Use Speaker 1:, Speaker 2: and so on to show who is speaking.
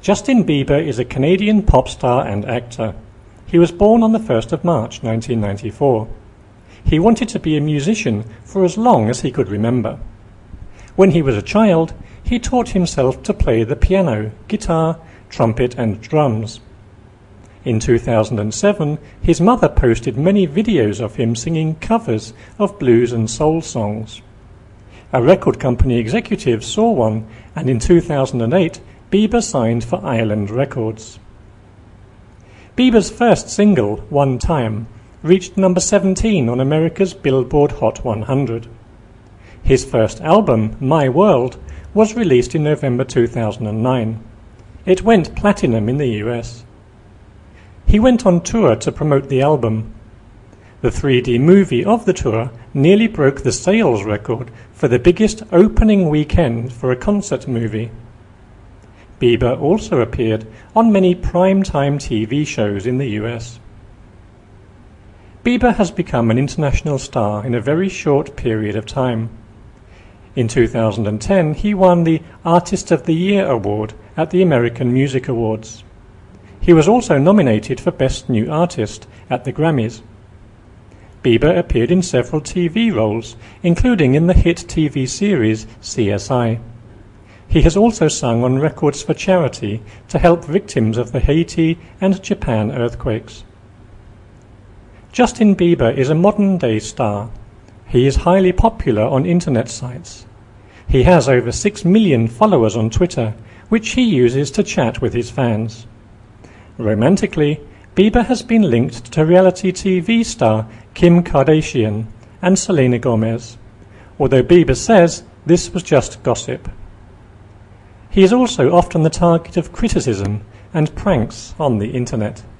Speaker 1: Justin Bieber is a Canadian pop star and actor. He was born on the 1st of March 1994. He wanted to be a musician for as long as he could remember. When he was a child, he taught himself to play the piano, guitar, trumpet and drums. In 2007, his mother posted many videos of him singing covers of blues and soul songs. A record company executive saw one, and in 2008, Bieber signed for Island Records. Bieber's first single, One Time, reached number 17 on America's Billboard Hot 100. His first album, My World, was released in November 2009. It went platinum in the US. He went on tour to promote the album. The 3D movie of the tour nearly broke the sales record for the biggest opening weekend for a concert movie. Bieber also appeared on many prime-time TV shows in the US. Bieber has become an international star in a very short period of time. In 2010, he won the Artist of the Year award at the American Music Awards. He was also nominated for Best New Artist at the Grammys. Bieber appeared in several TV roles, including in the hit TV series CSI. He has also sung on records for charity to help victims of the Haiti and Japan earthquakes. Justin Bieber is a modern-day star. He is highly popular on internet sites. He has over 6 million followers on Twitter, which he uses to chat with his fans. Romantically, Bieber has been linked to reality TV star Kim Kardashian and Selena Gomez, although Bieber says this was just gossip. He is also often the target of criticism and pranks on the internet.